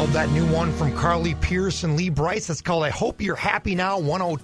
Love that new one from Carly Pierce and Lee Bryce. That's called I Hope You're Happy Now,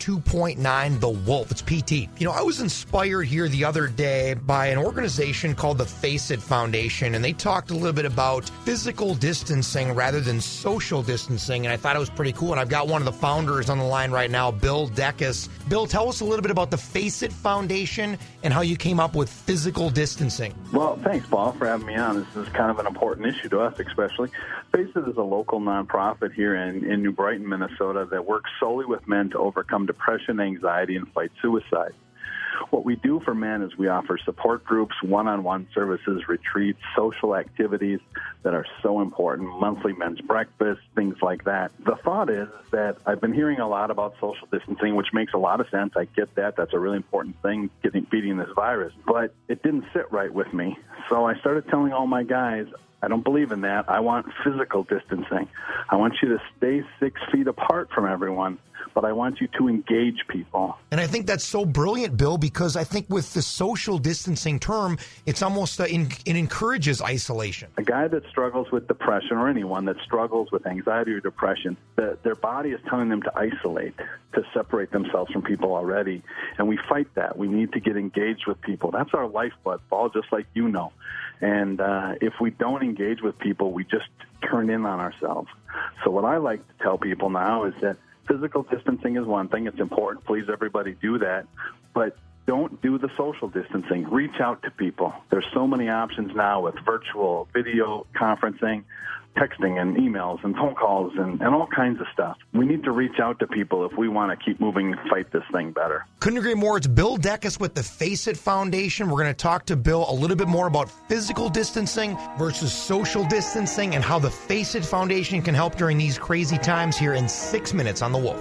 102.9 The Wolf. It's PT. You know, I was inspired here the other day by an organization called the Face It Foundation, and they talked a little bit about physical distancing rather than social distancing, and I thought it was pretty cool. And I've got one of the founders on the line right now, Bill Dekes. Bill, tell us a little bit about the Face It Foundation and how you came up with physical distancing. Well, thanks, Paul, for having me on. This is kind of an important issue to us, especially. Face It is a local nonprofit here in New Brighton, Minnesota, that works solely with men to overcome depression, anxiety, and fight suicide. What we do for men is we offer support groups, one-on-one services, retreats, social activities that are so important, monthly men's breakfasts, things like that. The thought is that I've been hearing a lot about social distancing, which makes a lot of sense. I get that. That's a really important thing, beating this virus. But it didn't sit right with me. So I started telling all my guys, I don't believe in that. I want physical distancing. I want you to stay 6 feet apart from everyone, but I want you to engage people. And I think that's so brilliant, Bill, because I think with the social distancing term, it's almost, it encourages isolation. A guy that struggles with depression, or anyone that struggles with anxiety or depression, their body is telling them to isolate, to separate themselves from people already. And we fight that. We need to get engaged with people. That's our lifeblood, Paul, just like you know. And if we don't engage with people, we just turn in on ourselves. So what I like to tell people now is that physical distancing is one thing. It's important. Please, everybody do that. But don't do the social distancing. Reach out to people. There's so many options now with virtual video conferencing, texting and emails and phone calls and all kinds of stuff. We need to reach out to people if we want to keep moving and fight this thing better. Couldn't agree more. It's Bill Dekes with the Face It Foundation. We're going to talk to Bill a little bit more about physical distancing versus social distancing and how the Face It Foundation can help during these crazy times here in 6 minutes on The Wolf.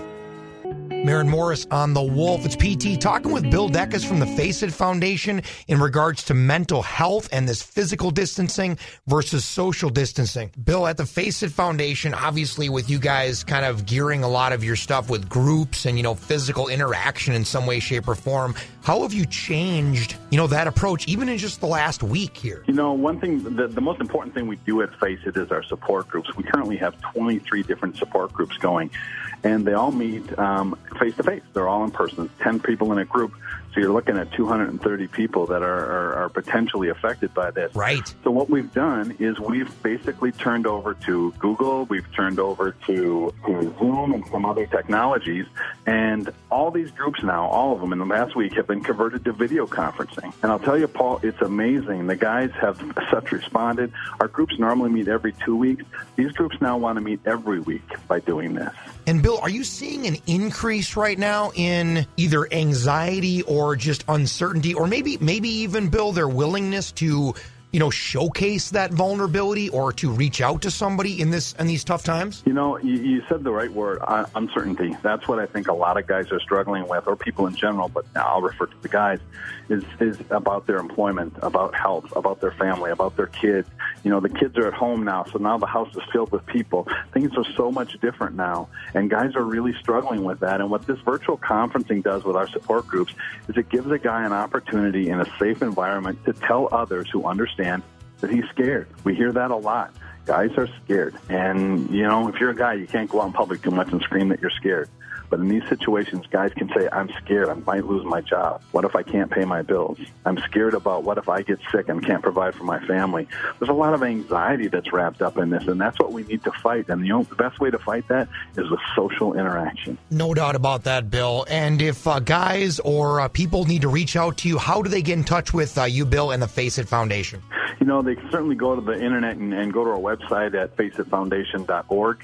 Maren Morris on The Wolf. It's PT talking with Bill Dekes from the Face It Foundation in regards to mental health and this physical distancing versus social distancing. Bill, at the Face It Foundation, obviously with you guys kind of gearing a lot of your stuff with groups and, physical interaction in some way, shape, or form, how have you changed, that approach even in just the last week here? One thing, the most important thing we do at Face It is our support groups. We currently have 23 different support groups going, and they all meet face-to-face. They're all in person. 10 people in a group. So you're looking at 230 people that are potentially affected by this. Right. So what we've done is we've basically turned over to Google, we've turned over to Zoom and some other technologies, and all these groups now, all of them in the last week, have been converted to video conferencing. And I'll tell you, Paul, it's amazing. The guys have such responded. Our groups normally meet every 2 weeks. These groups now want to meet every week by doing this. And Bill, are you seeing an increase right now in either anxiety or just uncertainty, or maybe even, Bill, their willingness to, showcase that vulnerability or to reach out to somebody in these tough times? You said the right word, uncertainty. That's what I think a lot of guys are struggling with, or people in general, but now I'll refer to the guys, is about their employment, about health, about their family, about their kids. The kids are at home now, so now the house is filled with people. Things are so much different now, and guys are really struggling with that. And what this virtual conferencing does with our support groups is it gives a guy an opportunity in a safe environment to tell others who understand that he's scared. We hear that a lot. Guys are scared. And, if you're a guy, you can't go out in public too much and scream that you're scared. But in these situations, guys can say, I'm scared. I might lose my job. What if I can't pay my bills? I'm scared about what if I get sick and can't provide for my family. There's a lot of anxiety that's wrapped up in this, and that's what we need to fight. And the best way to fight that is with social interaction. No doubt about that, Bill. And if guys or people need to reach out to you, how do they get in touch with you, Bill, and the Face It Foundation? They can certainly go to the internet and go to our website at faceitfoundation.org.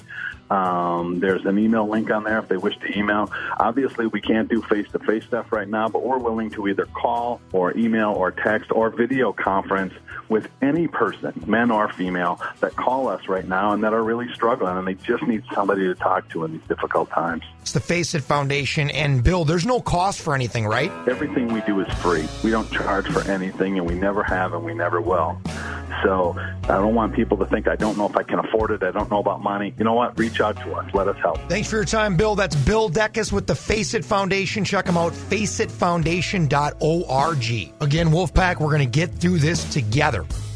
There's an email link on there if they wish to email. Obviously, we can't do face-to-face stuff right now, but we're willing to either call or email or text or video conference with any person, men or female, that call us right now and that are really struggling, and they just need somebody to talk to in these difficult times. It's the Face It Foundation. And, Bill, there's no cost for anything, right? Everything we do is free. We don't charge for anything, and we never have, and we never will. So I don't want people to think I don't know if I can afford it. I don't know about money. You know what? Reach out to us. Let us help. Thanks for your time, Bill. That's Bill Dekes with the Face It Foundation. Check them out, faceitfoundation.org. Again, Wolfpack, we're going to get through this together.